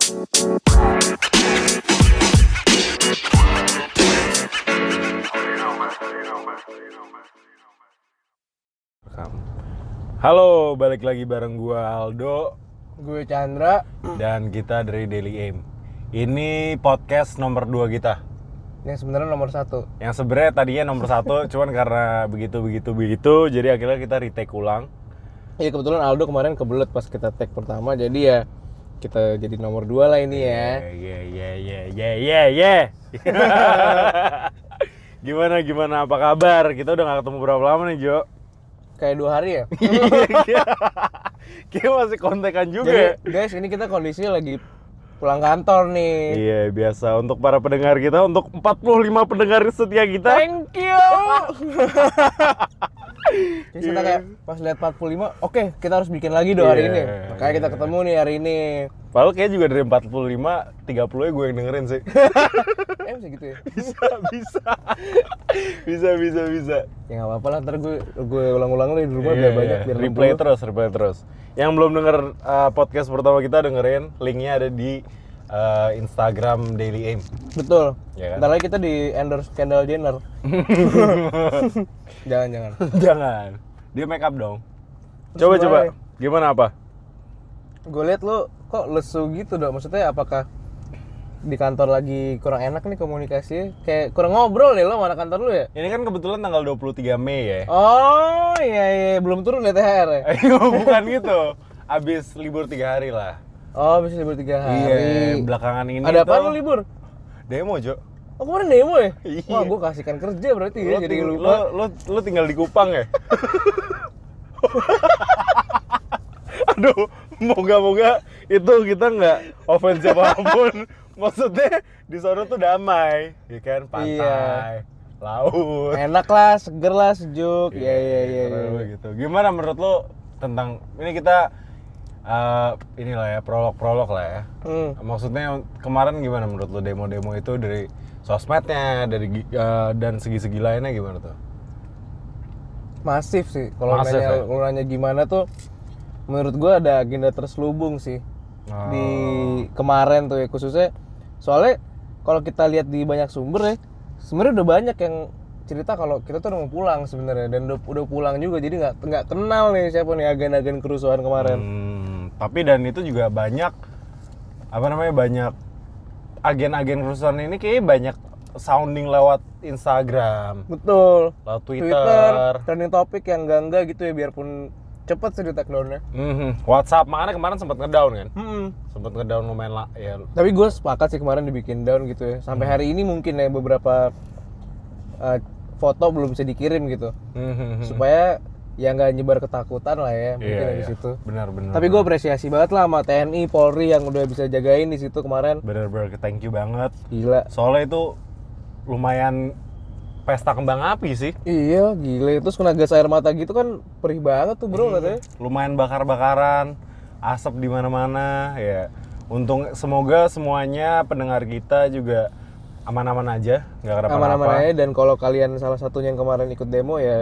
Halo, balik lagi bareng gue Aldo, gue Chandra, dan kita dari Daily Aim. Ini podcast nomor 2 kita. yang sebenarnya nomor 1. Yang sebenarnya tadinya nomor 1, cuman karena begitu, jadi akhirnya kita retake ulang. Iya, kebetulan Aldo kemarin kebelet pas kita tag pertama, jadi ya kita jadi nomor 2 lah ini ya. Gimana, apa kabar? Kita udah gak ketemu berapa lama nih, Jo? Kayak 2 hari ya? Kita masih kontekan juga. Jadi, guys, ini kita kondisinya lagi pulang kantor nih. Iya, biasa untuk para pendengar kita, untuk 45 pendengar setia kita. Thank you. Jadi kita kayak pas lihat 45, oke, kita harus bikin lagi hari ini. Makanya kita ketemu nih hari ini. Padahal kayak juga dari 45, 30-nya gue yang dengerin sih. Bisa gitu ya? Bisa. Ya nggak apa-apa lah, ntar gue ulang-ulang di rumah biar banyak, biar replay terus. Yang belum denger podcast pertama kita, dengerin, linknya ada di Instagram Daily Aim. Betul. Ya kan? Ntar lagi kita di endorse Kendall Jenner. Jangan. Jangan. Dia make up dong. Coba. Gimana apa? Gue liat lu kok lesu gitu dong. Maksudnya apakah di kantor lagi kurang enak nih komunikasinya? Kayak kurang ngobrol nih lo sama anak kantor lu ya? Ini kan kebetulan tanggal 23 Mei ya. Oh iya, belum turun ya THR ya? Bukan gitu. Abis libur 3 hari lah. Oh, abis libur 3 hari. Iya, belakangan ini ada apa lu libur? Demo, Jo. Oh, kemarin demo ya? Iya. Wah, gue kasihkan kerja berarti ya, jadi lupa. Lo tinggal di Kupang ya? Aduh, moga-moga itu kita nggak ofensif apapun. Maksudnya di sana tuh damai, ya kan, pantai, laut. Enak lah, seger lah, sejuk. Iya. Gitu. Gimana menurut lo tentang ini kita inilah ya prolog lah ya. Maksudnya kemarin gimana menurut lo demo-demo itu dari sosmednya, dari dan segi-segi lainnya gimana tuh? Masif sih. Kalau nanya gimana tuh, menurut gue ada agenda terselubung sih di kemarin tuh ya, khususnya soalnya kalau kita lihat di banyak sumber ya, sebenarnya udah banyak yang cerita kalau kita tuh udah mau pulang sebenarnya, dan udah pulang juga, jadi nggak kenal nih siapa nih agen-agen kerusuhan kemarin. Tapi dan itu juga banyak banyak agen-agen kerusuhan ini kayaknya banyak sounding lewat Instagram. Betul. Lewat Twitter, trending topik yang enggak gitu ya, biarpun cepet sih di take down-nya. WhatsApp, makanya kemarin sempat ngedown kan? Sempat ngedown lumayan lah ya. Tapi gue sepakat sih kemarin dibikin down gitu ya. Sampai hari ini mungkin ya beberapa foto belum bisa dikirim gitu. Supaya ya nggak nyebar ketakutan lah ya, mungkin dari situ. Benar. Tapi gue apresiasi banget lah sama TNI, Polri yang udah bisa jagain di situ kemarin. Bener, thank you banget. Gila. Soalnya itu lumayan pesta kembang api sih. Iya, gila. Terus kena gas air mata gitu kan perih banget tuh bro katanya. Lumayan bakar-bakaran, asap di mana-mana ya. Untung semoga semuanya pendengar kita juga aman-aman aja, nggak kenapa-napa. Aman-aman aja, dan kalau kalian salah satunya yang kemarin ikut demo ya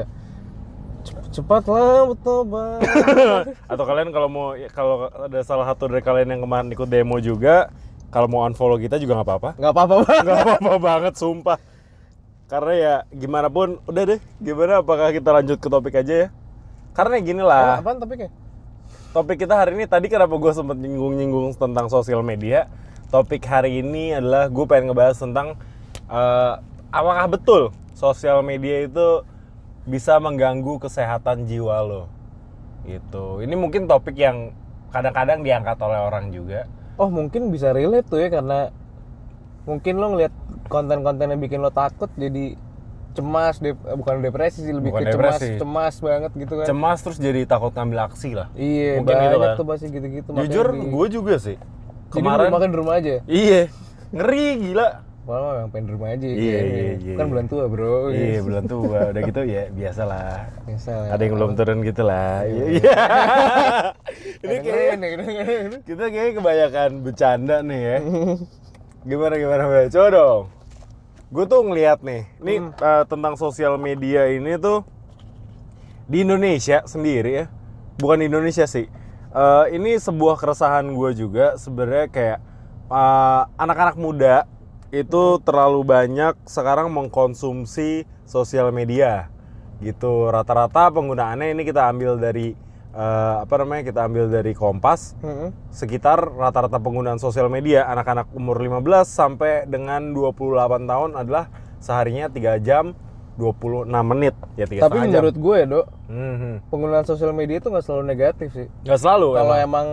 cepatlah bertobat. Atau kalian kalau ada salah satu dari kalian yang kemarin ikut demo juga, kalau mau unfollow kita juga nggak apa-apa. Nggak apa-apa banget, sumpah. Karena ya gimana pun, udah deh. Gimana, apakah kita lanjut ke topik aja ya? Karena gini lah. Apaan topiknya? Topik kita hari ini, tadi kenapa gue sempet nyinggung tentang sosial media. Topik hari ini adalah gue pengen ngebahas tentang apakah betul sosial media itu bisa mengganggu kesehatan jiwa lo. Gitu. Ini mungkin topik yang kadang-kadang diangkat oleh orang juga. Oh, mungkin bisa relate tuh ya, karena mungkin lo ngeliat konten-konten yang bikin lo takut jadi cemas, bukan depresi sih, lebih ke cemas banget gitu kan. Cemas terus jadi takut ngambil aksi lah. Iya, mungkin banyak gitu kan. tuh pasti gitu-gitu. Jujur gue juga sih. Kemarin makan di rumah aja. Iya. Ngeri gila. Malah yang pengen di rumah aja. Iya. Kan bulan tua, bro. Iya, bulan tua. Udah gitu ya biasalah. Biasalah. Ada yang belum turun gitu lah. Iya. Ini kayaknya kita kayaknya kebanyakan bercanda nih ya. Gimana coba dong. Gue tuh ngeliat nih, ini tentang sosial media ini tuh di Indonesia sendiri ya, bukan di Indonesia sih. Ini sebuah keresahan gue juga sebenarnya, kayak anak-anak muda itu terlalu banyak sekarang mengkonsumsi sosial media gitu. Rata-rata penggunaannya ini kita ambil dari kita ambil dari Kompas. Sekitar rata-rata penggunaan sosial media anak-anak umur 15 sampai dengan 28 tahun adalah seharinya 3 jam 26 menit ya 3,5 jam. Tapi menurut gue ya, Dok, penggunaan sosial media itu nggak selalu negatif sih. Nggak selalu. Kalau emang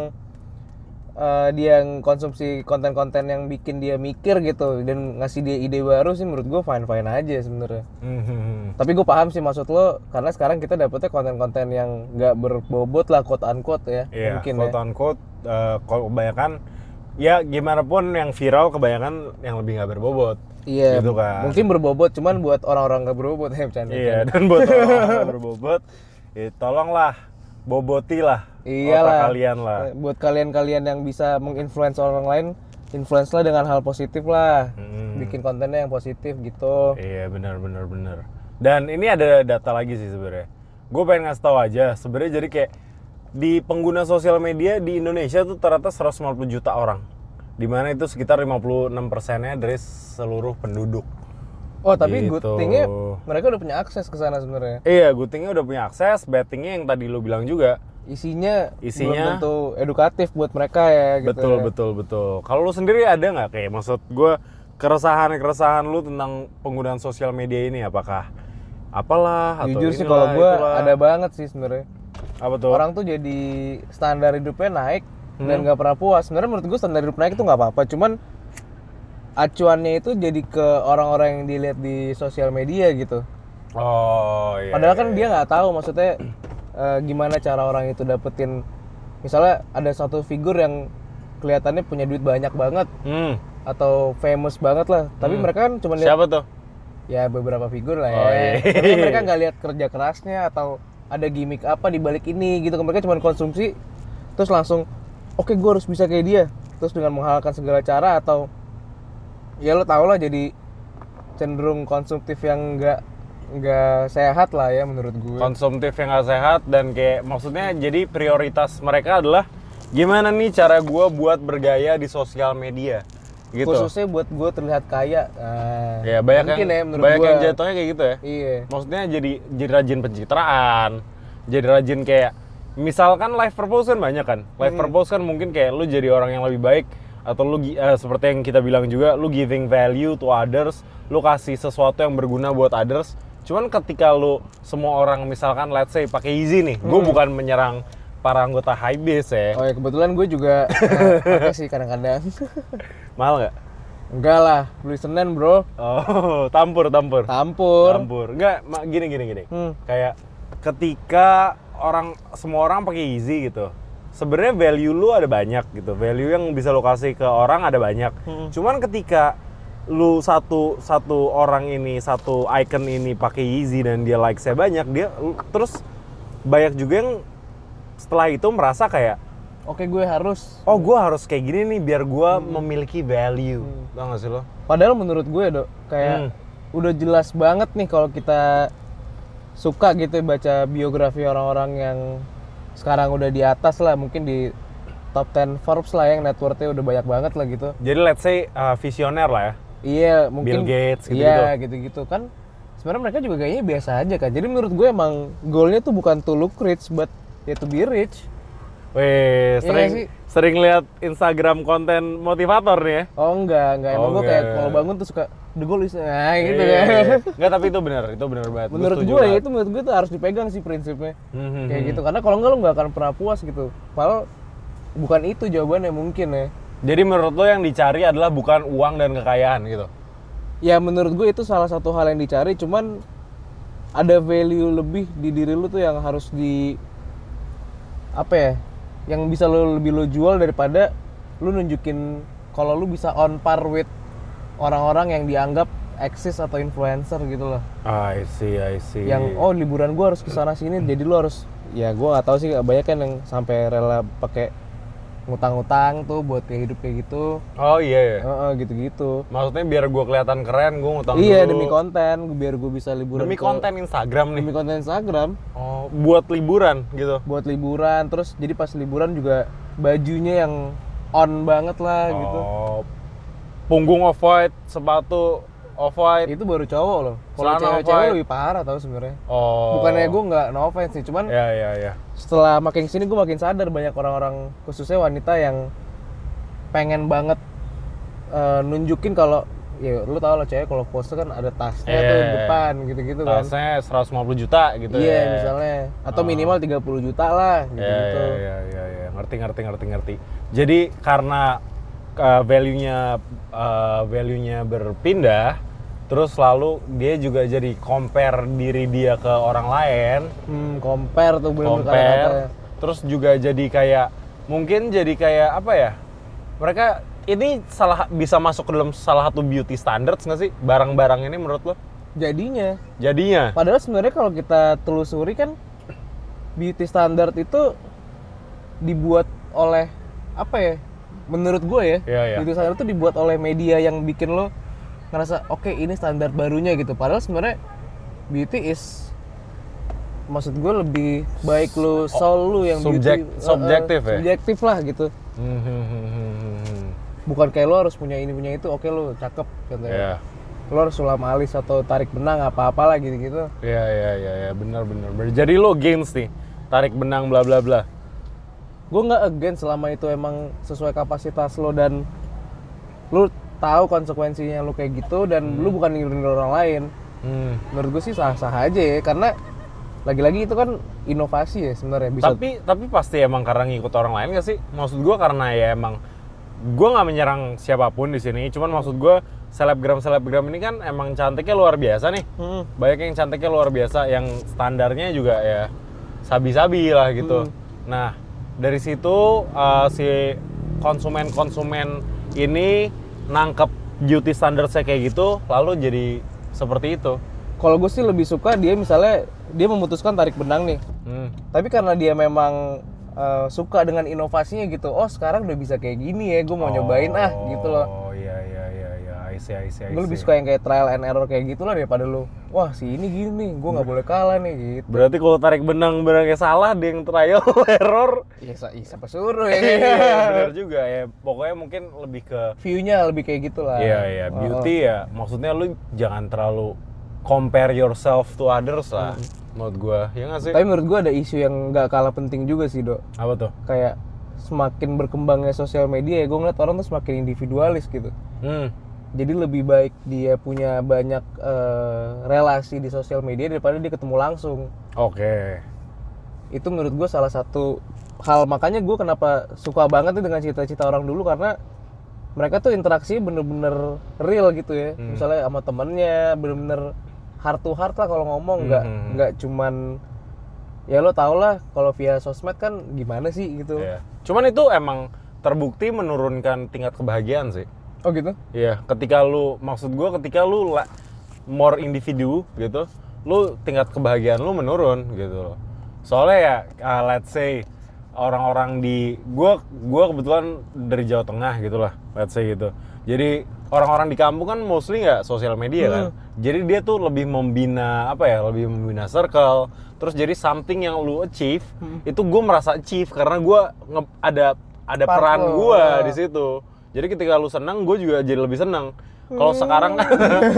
dia konsumsi konten-konten yang bikin dia mikir gitu dan ngasih dia ide baru sih, menurut gue fine-fine aja sebenarnya. Tapi gue paham sih maksud lo, karena sekarang kita dapetnya konten-konten yang nggak berbobot lah, quote unquote ya. Iya, mungkin quote unquote, kebanyakan ya gimana pun yang viral kebanyakan yang lebih nggak berbobot. Iya, gitu kan. Mungkin berbobot, cuman buat orang-orang nggak berbobot ya bercanda. Iya, dan buat orang-orang berbobot, ya tolonglah bobotilah otak kalian lah. Buat kalian-kalian yang bisa menginfluence orang lain, influence lah dengan hal positif lah. Bikin kontennya yang positif gitu. Iya, benar. Dan ini ada data lagi sih sebenarnya. Gue pengen ngasih tahu aja, sebenarnya jadi kayak di pengguna sosial media di Indonesia tuh ternyata 150 juta orang. Dimana itu sekitar 56%-nya dari seluruh penduduk. Oh, tapi gitu. good thing-nya mereka udah punya akses ke sana sebenarnya. Iya, good thing-nya udah punya akses, bad thing-nya yang tadi lu bilang juga. Isinya belum tentu edukatif buat mereka ya gitu. Betul. Kalau lu sendiri ada nggak kayak maksud gue keresahan lu tentang penggunaan sosial media ini, apakah apalah atau jujur sih kalau gue ada banget sih sebenarnya. Apa tuh? Orang tuh jadi standar hidupnya naik dan nggak pernah puas. Sebenarnya menurut gue standar hidup naik itu nggak apa-apa, cuman acuannya itu jadi ke orang-orang yang dilihat di sosial media gitu. Oh iya. Padahal kan dia nggak tahu maksudnya gimana cara orang itu dapetin, misalnya ada satu figur yang kelihatannya punya duit banyak banget atau famous banget lah, tapi mereka kan cuma lihat siapa tuh? Ya beberapa figur lah ya. Oh, iya. Tapi mereka nggak lihat kerja kerasnya atau ada gimmick apa di balik ini gitu. Mereka cuma konsumsi terus langsung oke, gue harus bisa kayak dia, terus dengan menghalalkan segala cara, atau ya lo tau lah jadi cenderung konsumtif yang nggak sehat lah ya menurut gue. Konsumtif yang nggak sehat dan kayak maksudnya jadi prioritas mereka adalah gimana nih cara gue buat bergaya di sosial media gitu. Khususnya buat gue terlihat kaya. Ya banyak mungkin yang, ya menurut banyak gue. yang jatuhnya kayak gitu ya. Iya. Maksudnya jadi rajin pencitraan, jadi rajin kayak misalkan life purpose kan banyak kan. Life purpose kan mungkin kayak lu jadi orang yang lebih baik, atau lu seperti yang kita bilang juga, lu giving value to others, lu kasih sesuatu yang berguna buat others. Cuman ketika lu semua orang misalkan let's say pakai Yeezy nih, gue bukan menyerang para anggota Hypebeast ya. Oh ya, kebetulan gue juga pakai sih kadang-kadang. Mahal nggak? Enggak lah, beli Senin bro. Oh, tampur. Enggak, gini. Kayak ketika semua orang pakai Yeezy gitu, sebenarnya value lu ada banyak gitu, value yang bisa lu kasih ke orang ada banyak. Cuman ketika lu satu orang ini, satu icon ini pakai Yeezy dan dia likes-nya banyak, terus banyak juga yang setelah itu merasa kayak oke, gue harus kayak gini nih biar gue memiliki value. Tau gak sih lo? Padahal menurut gue Dok, kayak udah jelas banget nih kalau kita suka gitu baca biografi orang-orang yang sekarang udah di atas lah, mungkin di top 10 Forbes lah yang net worth-nya udah banyak banget lah gitu. Jadi let's say visioner lah ya. Iya, mungkin Bill Gates gitu. Iya, gitu-gitu kan. Sebenarnya mereka juga kayaknya biasa aja kan. Jadi menurut gue emang goalnya tuh bukan to look rich, but ya to be rich. Weh, sering lihat Instagram konten motivator nih ya? Oh enggak. Emang gue kayak kalau bangun tuh suka the goal is gitu kan. Enggak, tapi itu benar banget. Menurut gue itu harus dipegang sih prinsipnya. Kayak gitu, karena kalau enggak lo nggak akan pernah puas gitu. Padahal bukan itu jawabannya mungkin ya. Jadi menurut lo yang dicari adalah bukan uang dan kekayaan gitu? Ya menurut gue itu salah satu hal yang dicari, cuman ada value lebih di diri lu tuh yang harus yang bisa lo jual daripada lu nunjukin kalau lu bisa on par with orang-orang yang dianggap eksis atau influencer gitu loh. I see. Yang liburan gua harus kesana sini, jadi lu harus, ya gua nggak tahu sih, banyak kan yang sampai rela pakai ngutang-ngutang tuh buat kayak hidup kayak gitu. Oh iya. Gitu-gitu. Maksudnya biar gua kelihatan keren, gua ngutang dulu. Iya, demi konten, biar gua bisa liburan. Demi konten Instagram nih. Demi konten Instagram. Oh, buat liburan gitu. Buat liburan, terus jadi pas liburan juga bajunya yang on banget lah gitu. Oh, punggung off-white, sepatu off-white. Itu baru cowok loh. Kalau Celana cewek-cewek off-white. lebih parah tau sebenarnya. Oh. Bukannya gue nggak no offense sih, cuman Ya. setelah makin sini gue makin sadar banyak orang-orang khususnya wanita yang pengen banget nunjukin kalau ya lu tau lah cewek kalau pose kan ada tasnya tuh di depan gitu-gitu kan. Tasnya 150 juta gitu Iya, ya. misalnya atau minimal 30 juta lah gitu-gitu. Iya. Ngerti. Jadi karena value-nya berpindah, terus lalu dia juga jadi compare diri dia ke orang lain. Compare tuh bener kata-katanya. Terus juga jadi kayak mungkin jadi kayak apa ya? Mereka ini bisa masuk ke dalam salah satu beauty standards nggak sih barang-barang ini menurut lo? Jadinya. Padahal sebenarnya kalau kita telusuri kan beauty standard itu dibuat oleh apa ya? Menurut gue ya, Iya. beauty standard itu dibuat oleh media yang bikin lo ngerasa oke, ini standar barunya gitu. Padahal sebenarnya beauty is maksud gue lebih baik lo soul lu yang subjektif ya? Subjektif lah gitu. Bukan kayak lo harus punya ini punya itu, oke lo cakep gitu ya. Lo harus sulam alis atau tarik benang apa-apalah gitu-gitu. Iya, benar. Jadi lo gains nih, tarik benang bla bla bla. Gue nggak against selama itu emang sesuai kapasitas lo dan lo tahu konsekuensinya lo kayak gitu dan lo bukan ngirin orang lain. Menurut gue sih sah-sah aja ya, karena lagi-lagi itu kan inovasi ya sebenarnya bisa. Tapi pasti emang karena ngikut orang lain gak sih? Maksud gue karena ya emang gue nggak menyerang siapapun di sini, cuman maksud gue selebgram ini kan emang cantiknya luar biasa nih. Banyak yang cantiknya luar biasa, yang standarnya juga ya sabi-sabi lah gitu. Nah dari situ si konsumen ini nangkep beauty standardsnya kayak gitu, lalu jadi seperti itu. Kalau gue sih lebih suka dia misalnya dia memutuskan tarik benang nih, tapi karena dia memang suka dengan inovasinya gitu. Oh sekarang udah bisa kayak gini ya, gue mau nyobain gitu loh. Oh iya, I see. Gue lebih suka yang kayak trial and error kayak gitulah daripada lu. Wah si ini gini nih, gue nggak boleh kalah nih gitu. Berarti kalau tarik benangnya salah, dia yang trial error. Iya siapa suruh ya? Bener juga ya. Pokoknya mungkin lebih ke view-nya lebih kayak gitulah. Iya, beauty ya. Maksudnya lu jangan terlalu compare yourself to others lah. Menurut gue, ya nggak sih? Tapi menurut gue ada isu yang nggak kalah penting juga sih, Dok. Apa tuh? Kayak semakin berkembangnya sosial media ya, gue ngeliat orang tuh semakin individualis gitu. Jadi lebih baik dia punya banyak relasi di sosial media daripada dia ketemu langsung. Oke. Itu menurut gue salah satu hal, makanya gue kenapa suka banget nih dengan cita-cita orang dulu, karena mereka tuh interaksi bener-bener real gitu ya. Misalnya sama temennya bener-bener heart to heart lah kalau ngomong, nggak cuman ya lo tau lah kalau via sosmed kan gimana sih gitu. Iya. Cuman itu emang terbukti menurunkan tingkat kebahagiaan sih. Oh gitu? Iya, ketika lu more individu gitu, lu tingkat kebahagiaan lu menurun gitu loh. Soalnya ya let's say orang-orang di gua kebetulan dari Jawa Tengah gitulah, let's say gitu. Jadi orang-orang di kampung kan mostly nggak sosial media kan. Jadi dia tuh lebih membina circle. Terus jadi something yang lu achieve itu gue merasa achieve karena gue ada peran gue di situ. Jadi ketika lu senang, gue juga jadi lebih senang. Kalau sekarang kan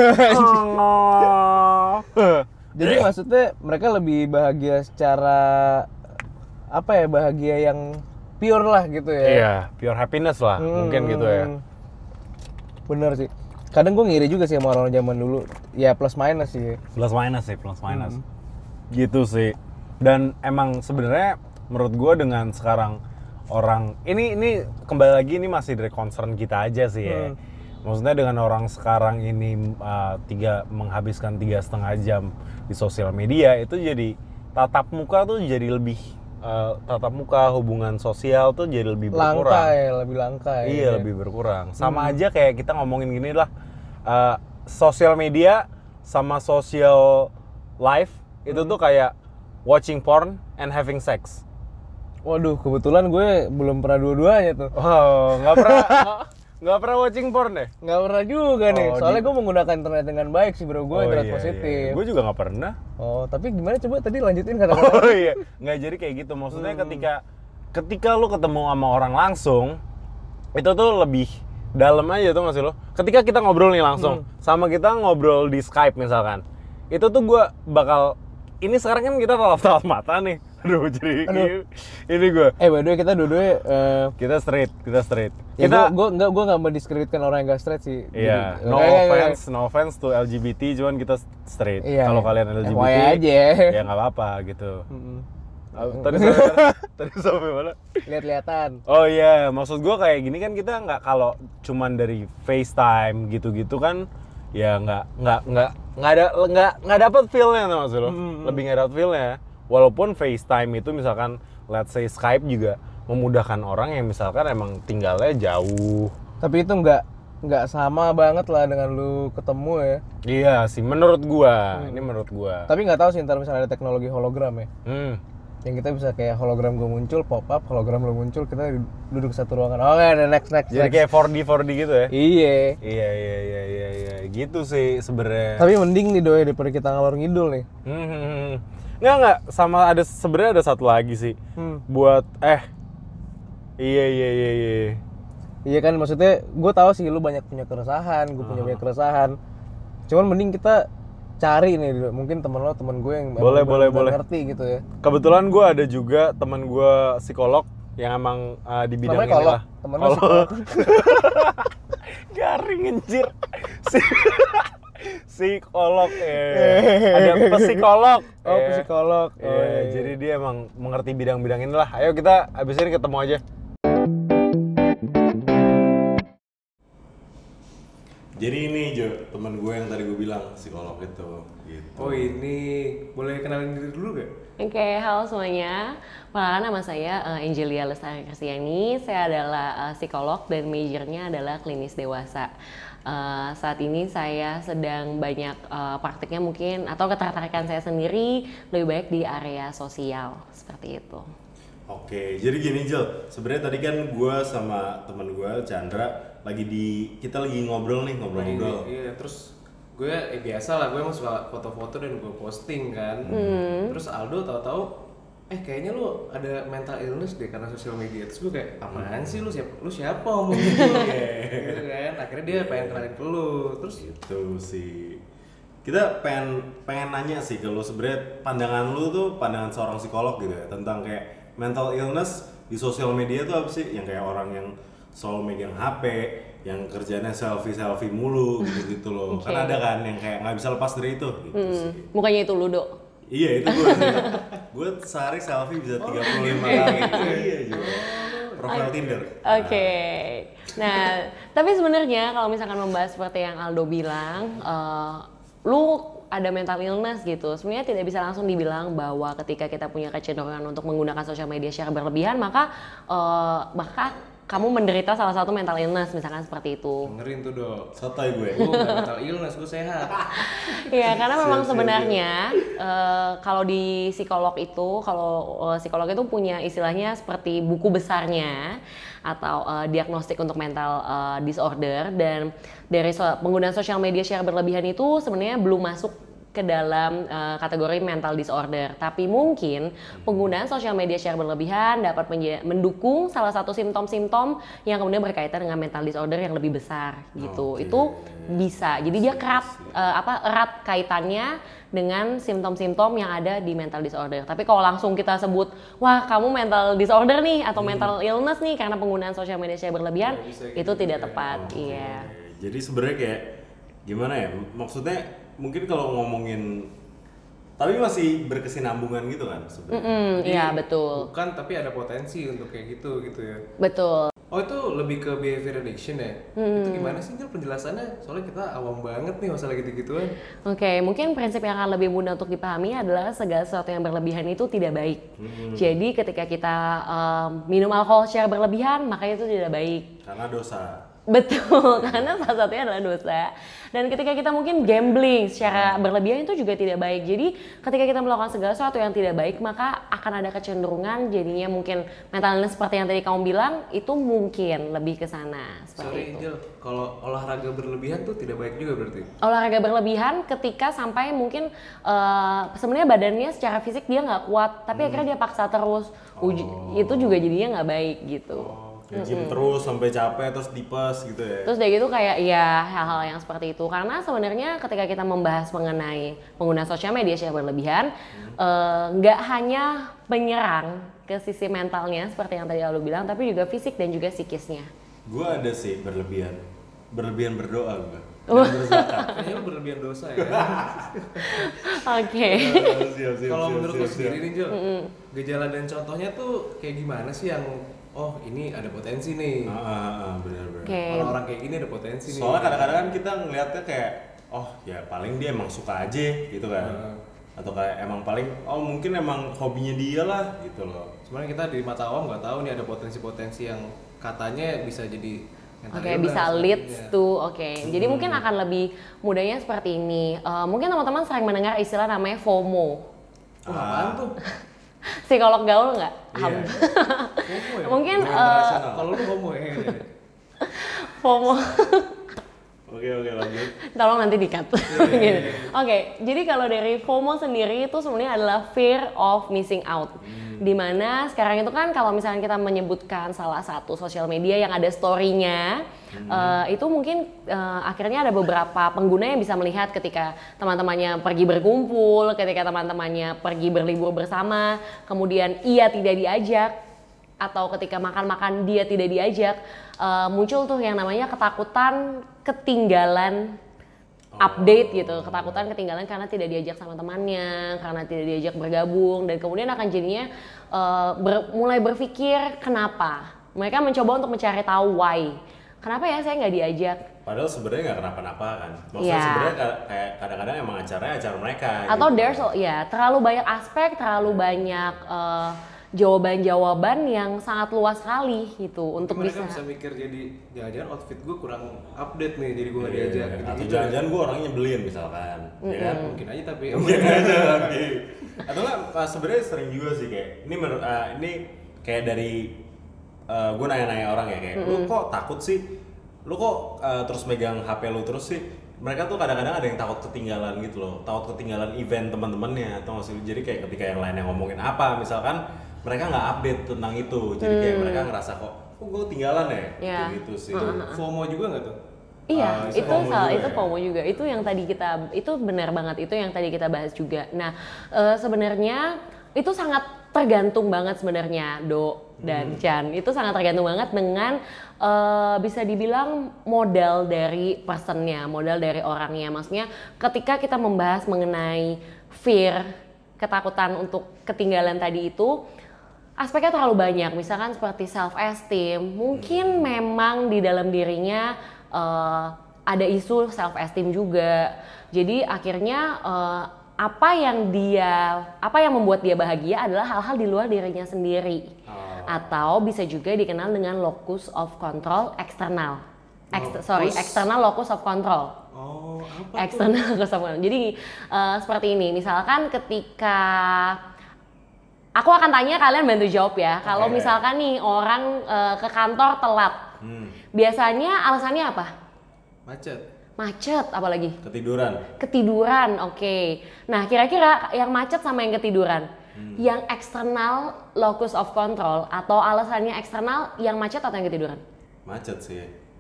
jadi maksudnya mereka lebih bahagia secara bahagia yang pure lah gitu ya. Iya, pure happiness lah, mungkin gitu ya. Bener sih. Kadang gue ngiri juga sih sama orang zaman dulu. Ya plus minus sih. Plus minus. Gitu sih. Dan emang sebenarnya menurut gue dengan sekarang orang ini kembali lagi ini masih dari concern kita aja sih ya. Maksudnya dengan orang sekarang ini menghabiskan 3,5 jam di sosial media, itu jadi tatap muka tuh jadi lebih hubungan sosial tuh jadi lebih berkurang. Lebih langka ya. Iya, lebih berkurang. Sama aja kayak kita ngomongin gini lah, sosial media sama social life itu tuh kayak watching porn and having sex. Waduh, kebetulan gue belum pernah dua-duanya tuh. Oh, nggak pernah watching porn deh? Nggak pernah juga nih, soalnya gue menggunakan internet dengan baik sih bro, gue internet positif. Gue juga nggak pernah. Oh, tapi gimana coba tadi lanjutin kata-kata. Oh iya, nggak jadi kayak gitu. Maksudnya ketika lu ketemu sama orang langsung, itu tuh lebih dalam aja tuh masih lo. Ketika kita ngobrol nih langsung, sama kita ngobrol di Skype misalkan, itu tuh gue bakal, ini sekarang kan kita tatap mata nih. Jadi ini gue. By the way kita dua-duanya Kita straight. ya Kita gue nggak mendiskreditkan orang yang gak straight sih. iya, no offense to LGBT, cuman kita straight. Iya, Kalau kalian LGBT, FYI aja. ya nggak apa-apa gitu. Tadi sampai mana? Lihat-lihatan. Oh iya, maksud gue kayak gini kan kita nggak, kalau cuman dari FaceTime gitu-gitu kan, ya nggak dapet feel-nya tuh maksud lo. Lebih nggak dapet feel-nya. Walaupun FaceTime itu misalkan, let's say Skype juga memudahkan orang yang misalkan emang tinggalnya jauh. Tapi itu nggak sama banget lah dengan lu ketemu ya. Iya sih, menurut gua. Ini menurut gua. Tapi nggak tahu sih ntar misalnya ada teknologi hologram ya. Yang kita bisa kayak hologram gue muncul, pop up, hologram lu muncul, kita duduk satu ruangan. Oh ada next. Jadi kayak 4D gitu ya? Iya. Iya. Gitu sih sebenarnya. Tapi mending nih doi daripada kita ngalor ngidul nih. Nggak. Sama sebenarnya ada satu lagi sih. Buat Iya. Iya kan, maksudnya gue tahu sih lu banyak punya keresahan, gue punya banyak keresahan. Cuman mending kita cari nih, mungkin temen gue yang boleh ngerti gitu ya. Kebetulan gue ada juga teman gue psikolog yang emang di bidang namanya ini kolok. lah. Temen lu psikolog. Garing anjir. Psikolog ada psikolog. Psikolog. Jadi dia emang mengerti bidang-bidang inilah. Ayo kita abis ini ketemu aja. Jadi ini Jo, teman gue yang tadi gue bilang psikolog itu gitu. Oh ini, boleh kenalin diri dulu gak? Oke, halo semuanya. Perkenalkan nama saya Angelia Lestari Kristiani. Saya adalah psikolog dan majornya adalah klinis dewasa. Saat ini saya sedang banyak praktiknya mungkin atau ketertarikan saya sendiri lebih baik di area sosial seperti itu. Oke, jadi gini Jel, sebenarnya tadi kan gue sama teman gue Chandra kita lagi ngobrol. Iya, terus gue biasa lah, gue emang suka foto-foto dan gue posting kan. Terus Aldo tahu-tahu kayaknya lu ada mental illness deh karena sosial media. Terus gue kayak, apaan sih lu siapa ngomong gitu? Gitu kan. Akhirnya dia pengen kenalin ke lu. Terus itu sih. Kita pengen nanya sih ke lu, sebenarnya pandangan lu tuh, pandangan seorang psikolog gitu ya, tentang kayak mental illness di sosial media tuh apa sih? Yang kayak orang yang selalu megang HP, yang kerjanya selfie mulu gitu loh. Okay. Kan ada kan yang kayak nggak bisa lepas dari itu gitu sih. Mukanya itu Ludo. Iya itu gue sih. Gue sehari selfie bisa 35 kali. Iya juga. Profil Tinder. Oke. Nah, tapi sebenarnya kalau misalkan membahas seperti yang Aldo bilang, lu ada mental illness gitu. Sebenarnya tidak bisa langsung dibilang bahwa ketika kita punya kecenderungan untuk menggunakan sosial media secara berlebihan, maka kamu menderita salah satu mental illness, misalkan seperti itu. dengerin tuh Dok. Sotoy gue. Gue gak mental illness, gue sehat. Iya, karena memang sebenarnya kalau di psikolog itu, psikolog itu punya istilahnya seperti buku besarnya atau diagnostik untuk mental disorder, dan dari penggunaan sosial media secara berlebihan itu sebenarnya belum masuk ke dalam kategori mental disorder. Tapi mungkin penggunaan sosial media secara berlebihan dapat mendukung salah satu simptom-simptom yang kemudian berkaitan dengan mental disorder yang lebih besar gitu. Okay. Itu bisa. Jadi dia erat kaitannya dengan simptom-simptom yang ada di mental disorder. Tapi kalau langsung kita sebut, wah kamu mental disorder nih atau mental illness nih karena penggunaan sosial media secara berlebihan, itu tidak tepat. Iya. Jadi sebenarnya kayak gimana ya? Maksudnya mungkin kalau ngomongin, tapi masih berkesinambungan gitu kan sebenarnya. Iya betul. Bukan, tapi ada potensi untuk kayak gitu ya. Betul. Oh itu lebih ke behavior addiction ya? Itu gimana sih Jel penjelasannya? Soalnya kita awam banget nih masalah gitu-gituan. Oke, mungkin prinsip yang akan lebih mudah untuk dipahami adalah segala sesuatu yang berlebihan itu tidak baik. Jadi ketika kita minum alkohol secara berlebihan, maka itu tidak baik. Karena dosa. Betul, karena salah satunya adalah dosa. Dan ketika kita mungkin gambling secara berlebihan itu juga tidak baik. Jadi ketika kita melakukan segala sesuatu yang tidak baik, maka akan ada kecenderungan jadinya mungkin mental illness seperti yang tadi kamu bilang, itu mungkin lebih ke sana seperti Sorry itu. Angel, kalau olahraga berlebihan tuh tidak baik juga berarti? Olahraga berlebihan ketika sampai mungkin sebenarnya badannya secara fisik dia nggak kuat, tapi akhirnya dia paksa terus, itu juga jadinya nggak baik gitu. Gym terus sampai capek terus tipes gitu ya. Terus dari gitu kayak ya hal-hal yang seperti itu. Karena sebenarnya ketika kita membahas mengenai penggunaan sosial media secara berlebihan, nggak hanya menyerang ke sisi mentalnya seperti yang tadi lu bilang, tapi juga fisik dan juga psikisnya. Gue ada sih berlebihan berdoa gue. Berzakat. Kayaknya lu berlebihan dosa ya. Oke. Kalau menurut lu sendiri nih Jo, gejala dan contohnya tuh kayak gimana sih yang oh ini ada potensi nih. Benar-benar. Orang-orang kayak gini ada potensi nih. Soalnya kadang-kadang kan kita ngelihatnya kayak oh ya paling dia emang suka aja gitu kan. Atau kayak emang paling mungkin emang hobinya dia lah gitu loh. Sebenarnya kita di mata awam nggak tahu nih ada potensi-potensi yang katanya bisa jadi Bisa leads to, Jadi mungkin akan lebih mudahnya seperti ini. Mungkin teman-teman sering mendengar istilah namanya FOMO. Apaan tuh? Psikolog gaul nggak? Iya. FOMO ya? Mungkin Kalau lu homo ya. FOMO. Oke, lanjut. Tolong nanti di-cut. Gitu. Jadi kalau dari FOMO sendiri itu sebenarnya adalah fear of missing out. Dimana sekarang itu kan kalau misalnya kita menyebutkan salah satu sosial media yang ada story-nya, itu mungkin akhirnya ada beberapa pengguna yang bisa melihat ketika teman-temannya pergi berkumpul, ketika teman-temannya pergi berlibur bersama, kemudian ia tidak diajak, atau ketika makan-makan dia tidak diajak, muncul tuh yang namanya ketakutan ketinggalan update gitu, ketakutan ketinggalan karena tidak diajak sama temannya, karena tidak diajak bergabung, dan kemudian akan jadinya mulai berpikir kenapa. Mereka mencoba untuk mencari tahu why. Kenapa ya saya nggak diajak? Padahal sebenarnya nggak kenapa-napa kan. Maksudnya sebenarnya kayak kadang-kadang emang acaranya acara mereka. Atau gitu. there's terlalu banyak aspek, terlalu banyak jawaban-jawaban yang sangat luas sekali gitu untuk mereka bisa mikir jadi jangan-jangan outfit gue kurang update nih jadi gue nggak diajak gitu. Atau jangan-jangan gue orangnya nyebelin misalkan, ya kan? Mungkin aja tapi Atau nggak sebenarnya sering juga sih kayak ini kayak dari gue nanya-nanya orang ya kayak lu kok takut sih, lu kok terus megang HP lu terus sih. Mereka tuh kadang-kadang ada yang takut ketinggalan gitu loh, takut ketinggalan event teman-temannya atau nggak sih. Jadi kayak ketika yang lain yang ngomongin apa misalkan mereka nggak update tentang itu, jadi kayak mereka ngerasa kok gue ketinggalan ya, gitu sih. FOMO juga nggak tuh? Iya, itu FOMO FOMO juga. Itu yang tadi itu benar banget, itu yang tadi kita bahas juga. Nah, sebenarnya itu sangat tergantung banget sebenarnya Do dan Chan. Itu sangat tergantung banget dengan bisa dibilang modal dari personnya, modal dari orangnya. Maksudnya ketika kita membahas mengenai fear, ketakutan untuk ketinggalan tadi itu, aspeknya terlalu banyak, misalkan seperti self esteem, mungkin memang di dalam dirinya ada isu self esteem juga. Jadi akhirnya apa yang membuat dia bahagia adalah hal-hal di luar dirinya sendiri. Atau bisa juga dikenal dengan locus of control eksternal. External locus of control. External locus of control. Jadi seperti ini, misalkan ketika aku akan tanya, kalian bantu jawab ya. Kalau misalkan nih orang ke kantor telat, biasanya alasannya apa? Macet, apalagi? Ketiduran, oke. Nah, kira-kira yang macet sama yang ketiduran, yang eksternal locus of control atau alasannya eksternal, yang macet atau yang ketiduran? Macet sih.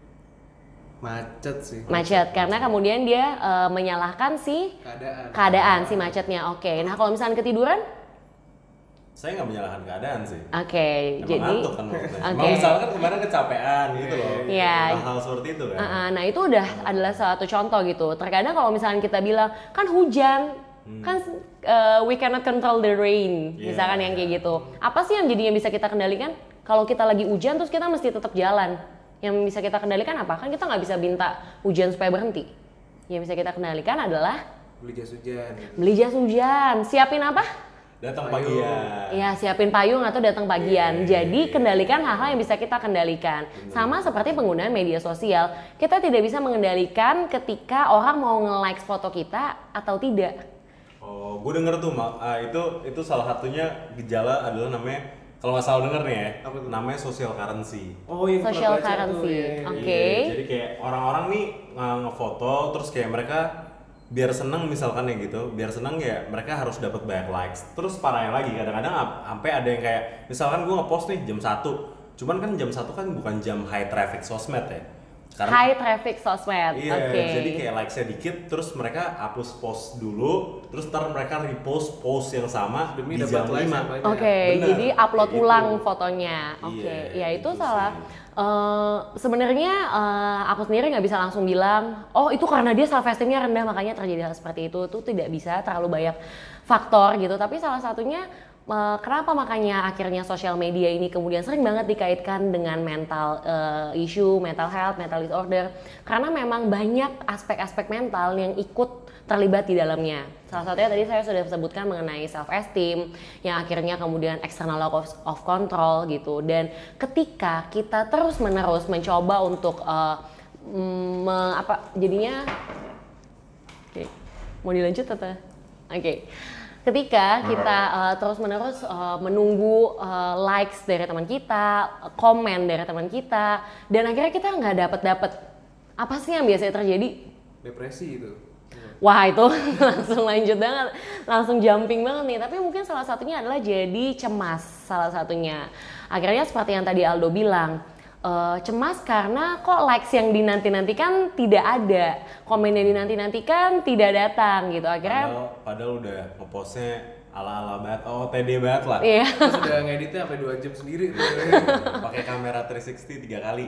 Macet, karena kemudian dia menyalahkan si keadaan si macetnya. Oke. Nah, kalau misalnya ketiduran? Saya nggak menyalahkan keadaan sih. Jadi ngantuk kan maksudnya. Misalkan kemarin kecapean gitu loh. Hal-hal seperti itu kan. Nah itu udah adalah satu contoh gitu. Terkadang kalau misalnya kita bilang kan hujan, kan we cannot control the rain, misalkan yang kayak gitu. Apa sih yang jadinya bisa kita kendalikan? Kalau kita lagi hujan terus kita mesti tetap jalan. Yang bisa kita kendalikan apa? Kan kita nggak bisa minta hujan supaya berhenti. Yang bisa kita kendalikan adalah beli jas hujan. Siapin apa? Datang pagian. Ya, siapin payung atau datang pagian. Jadi kendalikan hal-hal yang bisa kita kendalikan. Sama seperti penggunaan media sosial. Kita tidak bisa mengendalikan ketika orang mau nge-like foto kita atau tidak. Oh, gue denger tuh, itu salah satunya gejala adalah namanya, kalau nggak salah denger nih ya, namanya social currency. Social currency. Oke. Jadi kayak orang-orang nih ngefoto terus kayak mereka biar seneng misalkan ya gitu, biar seneng ya mereka harus dapat banyak likes. Terus parahnya lagi kadang-kadang sampai ada yang kayak misalkan gue ngepost nih jam 1, Cuman kan jam 1 kan bukan jam high traffic sosmed ya. High traffic sosmed. Iya, Oke. jadi kayak likes-nya dikit, terus mereka hapus post dulu, terus ntar mereka repost post yang sama Demi di dapat jam likes 5. yang banyak. Oke, Bener, jadi upload kayak ulang gitu. fotonya. Oke, Iya, ya itu gitu salah. sih. Sebenarnya aku sendiri nggak bisa langsung bilang, oh itu karena dia self esteemnya rendah makanya terjadi hal seperti itu. Itu tidak bisa, terlalu banyak faktor gitu. Tapi salah satunya kenapa makanya akhirnya sosial media ini kemudian sering banget dikaitkan dengan mental issue, mental health, mental disorder. Karena memang banyak aspek-aspek mental yang ikut terlibat di dalamnya. Salah satunya tadi saya sudah sebutkan mengenai self esteem yang akhirnya kemudian external lack of control gitu. Dan ketika kita terus menerus mencoba untuk jadinya oke. Mau dilanjut atau oke. Ketika kita terus menerus menunggu likes dari teman kita, komen dari teman kita, dan akhirnya kita nggak dapet apa sih yang biasanya terjadi? Depresi itu. Wah itu langsung lanjut banget, langsung jumping banget nih. Tapi mungkin salah satunya adalah jadi cemas, salah satunya. Akhirnya seperti yang tadi Aldo bilang, cemas karena kok likes yang dinanti-nantikan tidak ada, komen yang dinanti-nantikan tidak datang gitu. Akhirnya Padahal udah ngepostnya ala-ala banget, pede banget lah. iya. Terus udah ngeditnya sampai 2 jam sendiri. Pakai kamera 360 3 kali.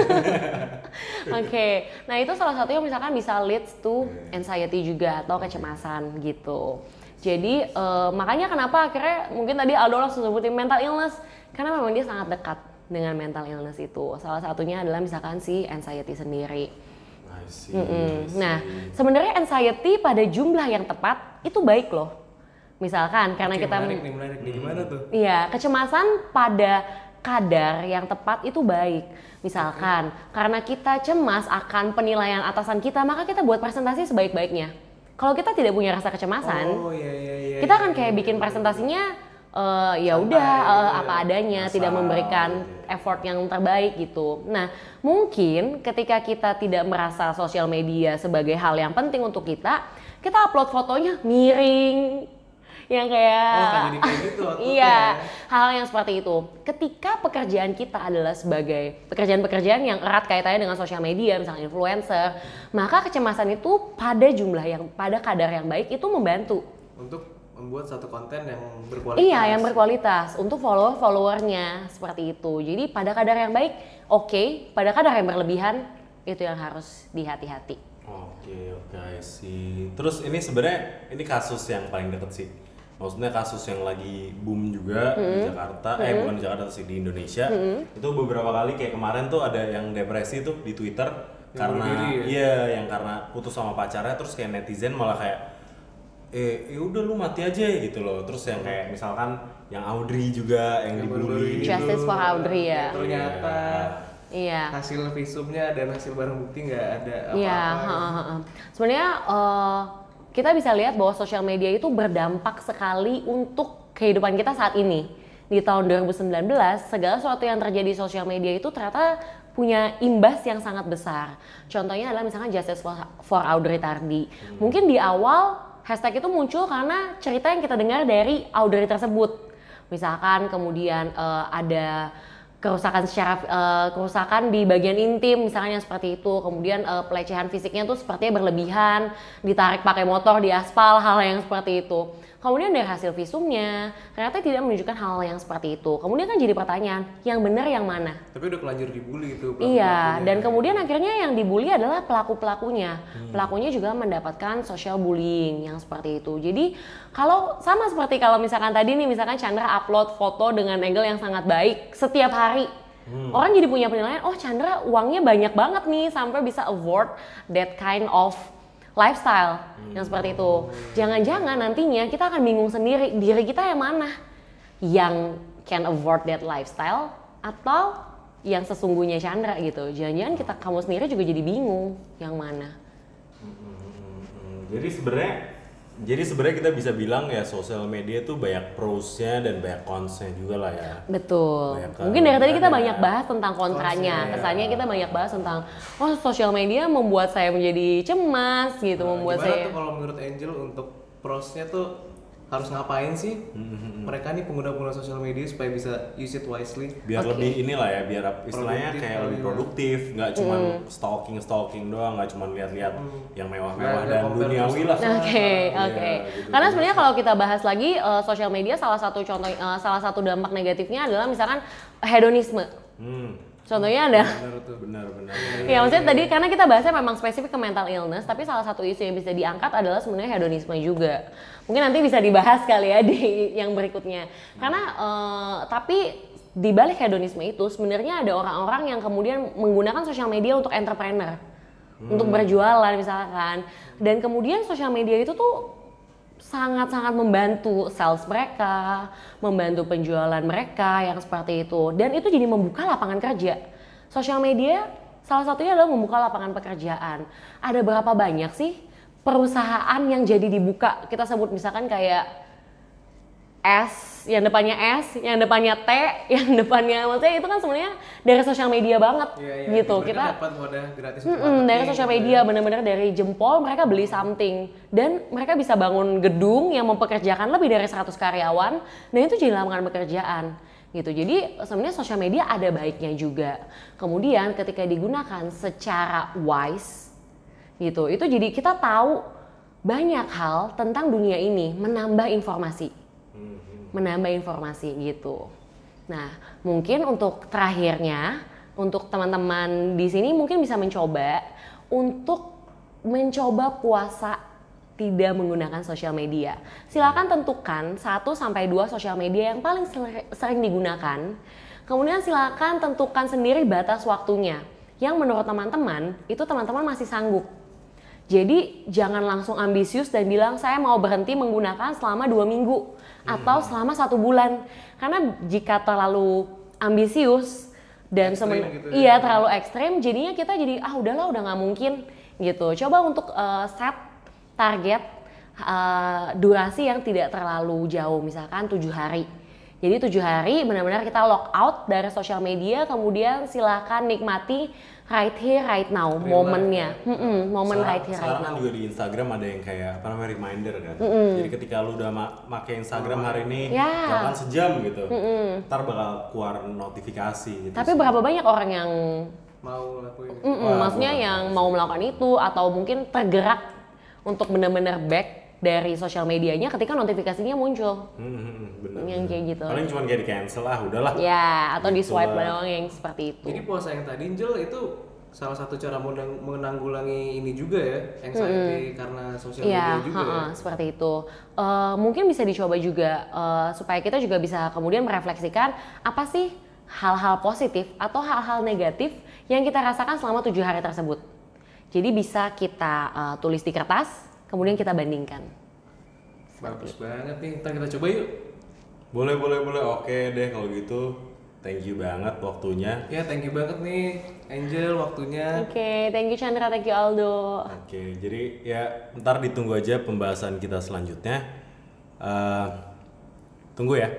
Oke, nah itu salah satu yang misalkan bisa leads to anxiety juga atau kecemasan gitu. Jadi makanya kenapa akhirnya mungkin tadi Aldo langsung sebutin mental illness karena memang dia sangat dekat dengan mental illness itu. Salah satunya adalah misalkan si anxiety sendiri. I see. Nah, sebenarnya anxiety pada jumlah yang tepat itu baik loh. Misalkan karena Oke, kita menarik nih gimana tuh? iya, kecemasan pada kadar yang tepat itu baik. Misalkan karena kita cemas akan penilaian atasan kita, maka kita buat presentasi sebaik-baiknya. Kalau kita tidak punya rasa kecemasan, Oh iya. kita akan kayak bikin presentasinya ya udah apa adanya, tidak memberikan effort yang terbaik gitu. Nah, mungkin ketika kita tidak merasa sosial media sebagai hal yang penting untuk kita upload fotonya miring, yang kayak kan jadi kayak gitu outputnya. iya, hal yang seperti itu. Ketika pekerjaan kita adalah sebagai pekerjaan-pekerjaan yang erat kaitannya dengan sosial media, misalnya influencer, maka kecemasan itu pada kadar yang baik itu membantu. Untuk membuat satu konten yang berkualitas. Iya, yang berkualitas untuk followernya seperti itu. Jadi pada kadar yang baik, oke. Pada kadar yang berlebihan itu yang harus dihati-hati. Oke, I see. Terus ini sebenarnya ini kasus yang paling deket sih. Maksudnya kasus yang lagi boom juga di Jakarta, bukan di Jakarta sih, di Indonesia. Itu beberapa kali kayak kemarin tuh ada yang depresi tuh di Twitter karena bunuh diri, iya, yang karena putus sama pacarnya, terus kayak netizen malah kayak ya udah lu mati aja gitu loh. Terus yang kayak misalkan yang Audrey juga yang dibully. Justice for Audrey ya. Ternyata Iya. hasil visumnya dan hasil barang bukti nggak ada apa-apa. Iya, sebenarnya kita bisa lihat bahwa sosial media itu berdampak sekali untuk kehidupan kita saat ini. Di tahun 2019, segala sesuatu yang terjadi di sosial media itu ternyata punya imbas yang sangat besar. Contohnya adalah misalkan Justice for Audrey Tardy. Mungkin di awal hashtag itu muncul karena cerita yang kita dengar dari Audrey tersebut. Misalkan kemudian ada kerusakan di bagian intim misalnya seperti itu, kemudian pelecehan fisiknya tuh sepertinya berlebihan, ditarik pakai motor di aspal, hal yang seperti itu. Kemudian dari hasil visumnya ternyata tidak menunjukkan hal yang seperti itu. Kemudian kan jadi pertanyaan, yang benar yang mana? Tapi udah kelanjur dibully itu. Iya, dan kemudian akhirnya yang dibully adalah pelaku-pelakunya. Pelakunya juga mendapatkan social bullying yang seperti itu. Jadi kalau sama seperti kalau misalkan tadi nih, misalkan Chandra upload foto dengan angle yang sangat baik setiap hari. Orang jadi punya penilaian, oh Chandra uangnya banyak banget nih sampai bisa afford that kind of lifestyle yang seperti itu. Jangan-jangan nantinya kita akan bingung sendiri, diri kita yang mana? Yang can afford that lifestyle atau yang sesungguhnya Chandra gitu. Jangan-jangan kamu sendiri juga jadi bingung yang mana. Jadi sebenarnya kita bisa bilang ya sosial media itu banyak pros-nya dan banyak cons-nya juga lah ya. Betul. Banyak Mungkin dari tadi kita ada banyak bahas tentang kontranya. Kesannya kita banyak bahas tentang sosial media membuat saya menjadi cemas gitu, membuat Gimana saya. tuh kalau menurut Angel untuk prosnya tuh harus ngapain sih mereka nih pengguna-pengguna sosial media supaya bisa use it wisely. Biar lebih inilah ya, biar istilahnya Produktif kayak kali lebih ya. produktif, nggak cuma stalking doang, nggak cuma lihat-lihat yang mewah-mewah Nggak dan compare duniawi terus. lah. Oke, Iya, oke. gitu. Karena sebenarnya kalau kita bahas lagi sosial media salah satu dampak negatifnya adalah misalkan hedonisme. Contohnya ada Benar. ya maksudnya tadi karena kita bahasnya memang spesifik ke mental illness, tapi salah satu isu yang bisa diangkat adalah sebenarnya hedonisme juga. Mungkin nanti bisa dibahas kali ya di yang berikutnya. Karena tapi di balik hedonisme itu sebenarnya ada orang-orang yang kemudian menggunakan sosial media untuk entrepreneur, untuk berjualan misalkan. Dan kemudian sosial media itu tuh sangat-sangat membantu sales mereka, membantu penjualan mereka yang seperti itu. Dan itu jadi membuka lapangan kerja. Sosial media salah satunya adalah membuka lapangan pekerjaan. Ada berapa banyak sih perusahaan yang jadi dibuka? Kita sebut misalkan kayak S, yang depannya S, yang depannya T, yang depannya maksudnya itu kan sebenarnya dari sosial media banget gitu. Mereka kita dapat wadah gratis dari sosial media benar-benar dari jempol mereka beli something dan mereka bisa bangun gedung yang mempekerjakan lebih dari 100 karyawan dan itu jadi lapangan pekerjaan gitu. Jadi sebenarnya sosial media ada baiknya juga. Kemudian ketika digunakan secara wise gitu, itu jadi kita tahu banyak hal tentang dunia ini, menambah informasi gitu. Nah, mungkin untuk terakhirnya, untuk teman-teman di sini mungkin bisa mencoba puasa tidak menggunakan sosial media. Silakan tentukan 1 sampai 2 sosial media yang paling sering digunakan. Kemudian silakan tentukan sendiri batas waktunya. Yang menurut teman-teman, itu teman-teman masih sanggup. Jadi jangan langsung ambisius dan bilang saya mau berhenti menggunakan selama 2 minggu atau selama 1 bulan. Karena jika terlalu ambisius dan gitu iya terlalu ekstrim, jadinya kita jadi udahlah udah nggak mungkin gitu. Coba untuk set target durasi yang tidak terlalu jauh, misalkan 7 hari. Jadi 7 hari benar-benar kita lock out dari sosial media, kemudian silakan nikmati right here right now momennya, momen right here right Sekarang now. kan juga di Instagram ada yang kayak reminder kan. Jadi ketika lu udah pakai Instagram hari ini, bahkan sejam gitu, ntar bakal keluar notifikasi gitu. Tapi berapa banyak orang yang mau lakuin. maksudnya yang mau melakukan itu atau mungkin tergerak untuk benar-benar back dari sosial medianya ketika notifikasinya muncul. Bener. Yang kayak gitu. Paling cuma kayak di cancel udahlah. Ya, atau di Gitu swipe lah. doang yang seperti itu. Jadi puasa yang tadi Angel itu salah satu cara menanggulangi ini juga ya, anxiety karena sosial Iya, media juga ya. seperti itu. Mungkin bisa dicoba juga supaya kita juga bisa kemudian merefleksikan apa sih hal-hal positif atau hal-hal negatif yang kita rasakan selama 7 hari tersebut. Jadi bisa kita tulis di kertas, kemudian kita bandingkan. Bagus banget nih, ntar kita coba yuk. Boleh. Oke deh kalau gitu. Thank you banget waktunya. Ya, thank you banget nih Angel waktunya. Oke, thank you Chandra, thank you Aldo. Oke, jadi ya ntar ditunggu aja pembahasan kita selanjutnya. Tunggu ya.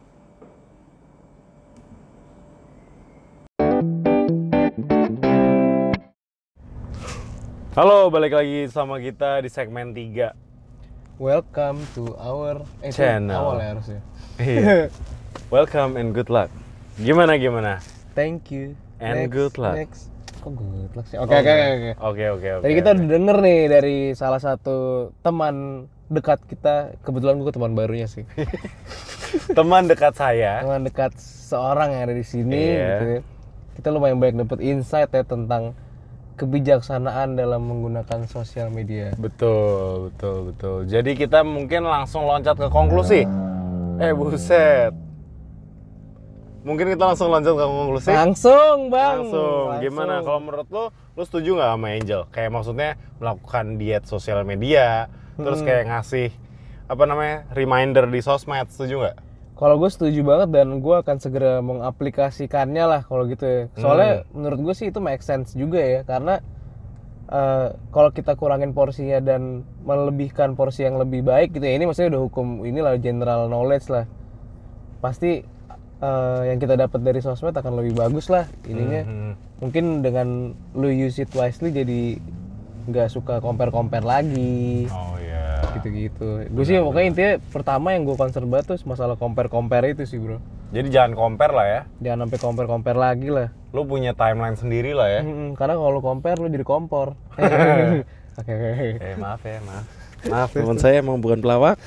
Halo, balik lagi sama kita di segmen 3. Welcome to our Channel. Awal ya harusnya. Iya. Welcome and good luck. Gimana? Thank you. And good luck. Next. Kok good luck sih? Oke. Oke. Tadi kita udah denger nih dari salah satu teman dekat kita. Kebetulan gue teman barunya sih. Teman dekat saya. Teman dekat seorang yang ada di sini. Iya. Gitu ya. Kita lumayan banyak dapet insight ya tentang kebijaksanaan dalam menggunakan sosial media. Betul. Jadi kita mungkin langsung loncat ke konklusi. Buset. Mungkin kita langsung loncat ke konklusi. Langsung bang. Langsung. Gimana? Kalau menurut lu setuju nggak sama Angel? Kayak maksudnya melakukan diet sosial media, terus kayak ngasih reminder di sosmed, setuju nggak? Kalau gue setuju banget dan gue akan segera mengaplikasikannya lah kalau gitu ya. Soalnya menurut gue sih itu make sense juga ya, karena kalau kita kurangin porsinya dan melebihkan porsi yang lebih baik gitu ya, ini maksudnya udah hukum inilah general knowledge lah. Pasti yang kita dapat dari sosmed akan lebih bagus lah ininya. Mungkin dengan lu use it wisely jadi nggak suka compare lagi. Oh iya. gitu-gitu. Gue sih pokoknya intinya pertama yang gue concern banget tuh masalah compare itu sih bro. Jadi jangan compare lah ya. Jangan sampai compare lagi lah. Lu punya timeline sendiri lah ya. Karena kalau lu compare lu jadi kompor. Oke. Maaf ya, maaf teman saya emang bukan pelawak.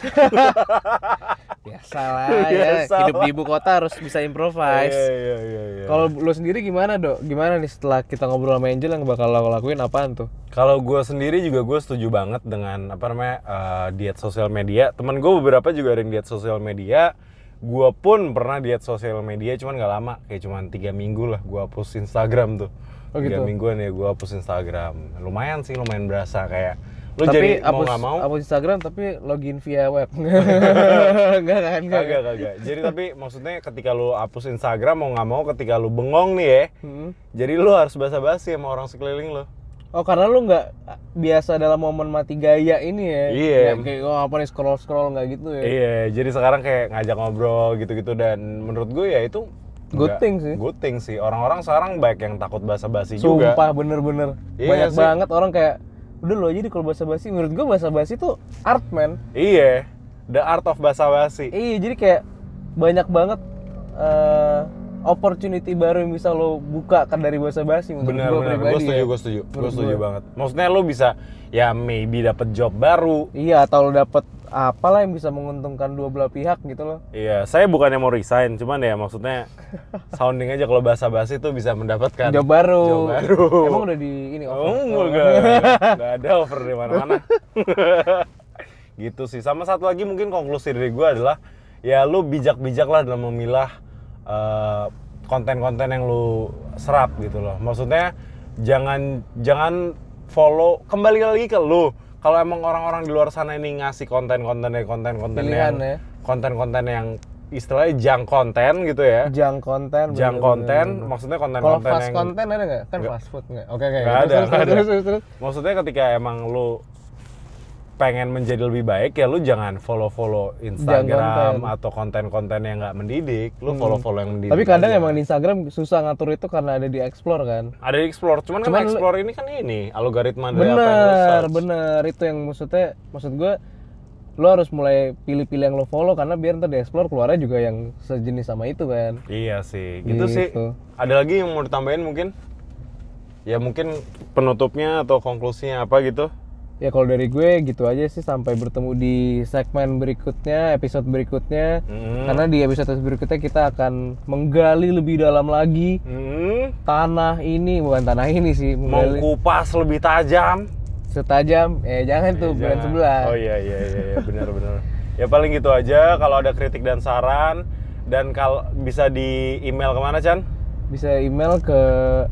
Biasalah ya, hidup di ibu kota harus bisa improvise. Iya. Kalau lu sendiri gimana Dok? Gimana nih setelah kita ngobrol sama Angel yang bakal lo lakuin apaan tuh? Kalau gue sendiri juga gue setuju banget dengan diet sosial media. Temen gue beberapa juga ada yang diet sosial media. Gue pun pernah diet sosial media, cuman nggak lama, kayak cuman 3 minggu lah gue hapus Instagram tuh. Oh, 3 mingguan ya gue hapus Instagram. Lumayan berasa kayak lu tapi jadi mau nggak mau. hapus Instagram tapi login via web. Enggak. Kagak. Jadi tapi maksudnya ketika lu hapus Instagram mau nggak mau, ketika lu bengong nih ya, jadi lu harus basa-basi sama orang sekeliling lu. Oh karena lu nggak biasa dalam momen mati gaya ini ya? Iya. Kayak apa nih scroll nggak gitu ya? Iya, jadi sekarang kayak ngajak ngobrol gitu-gitu dan menurut gue ya itu Good thing sih. Orang-orang sekarang baik yang takut basa-basi juga. Sumpah bener-bener. Iya Banyak sih. banget orang kayak udah lo aja deh kalau basa-basi. Menurut gue basa-basi tuh art man. Iya, the art of basa-basi. Iya jadi kayak banyak banget opportunity baru yang bisa lo buka kan dari basa-basi menurut Bener, gue pribadi. gue setuju banget. Maksudnya lo bisa ya maybe dapet job baru. Iya atau lo dapet apalah yang bisa menguntungkan dua belah pihak gitu loh. Iya, saya bukannya mau resign, cuman ya maksudnya sounding aja kalau basa-basi itu bisa mendapatkan Job baru. Emang udah di ini Oh, offer? enggak ada offer di mana-mana. Gitu sih. Sama satu lagi mungkin konklusi dari gue adalah ya lu bijak-bijak lah dalam memilah konten-konten yang lu serap gitu loh. Maksudnya jangan follow, kembali lagi ke lu. Kalau emang orang-orang di luar sana ini ngasih konten-konten Pilihan yang ya. konten-konten yang istilahnya junk konten gitu ya. Junk konten. Maksudnya Kalau konten-konten fast yang konten ada nggak? Kan fast food nggak? Oke. Nggak ada. Terus. Maksudnya ketika emang lu pengen menjadi lebih baik ya lu jangan follow Instagram atau konten-konten yang nggak mendidik, lu follow yang mendidik. Tapi kadang aja. emang di Instagram susah ngatur itu karena ada di explore kan. Ada di explore, cuman kan explore ini kan ini algoritma dari apa yang lu search. Bener itu yang maksud gue lo harus mulai pilih-pilih yang lo follow karena biar ntar di explore keluarnya juga yang sejenis sama itu kan. Iya sih, gitu sih. Gitu. Ada lagi yang mau ditambahin mungkin? Ya mungkin penutupnya atau konklusinya apa gitu? Ya kalau dari gue gitu aja sih, sampai bertemu di segmen berikutnya, episode berikutnya. Karena di episode berikutnya kita akan menggali lebih dalam lagi bukan tanah ini sih, menggali Mengkupas lebih tajam. setajam jangan tuh brand sebelah. Oh iya benar. Ya paling gitu aja. Kalau ada kritik dan saran dan kalau bisa di email kemana Chan? Bisa email ke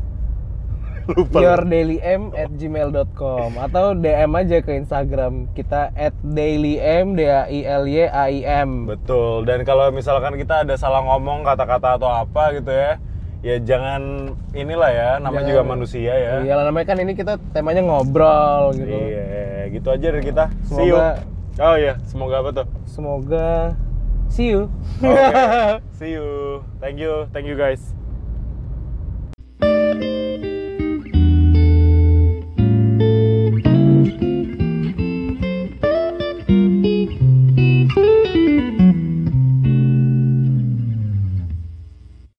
yourdailym@gmail.com atau DM aja ke Instagram kita @dailym DAILYAIM. Betul. Dan kalau misalkan kita ada salah ngomong kata-kata atau apa gitu ya, ya jangan inilah ya, namanya juga manusia ya. Iya, namanya kan ini kita temanya ngobrol gitu. Iya, gitu aja dari kita. See you. Semoga- Oh iya, semoga apa tuh? Semoga see you. Oke. See you. Thank you guys.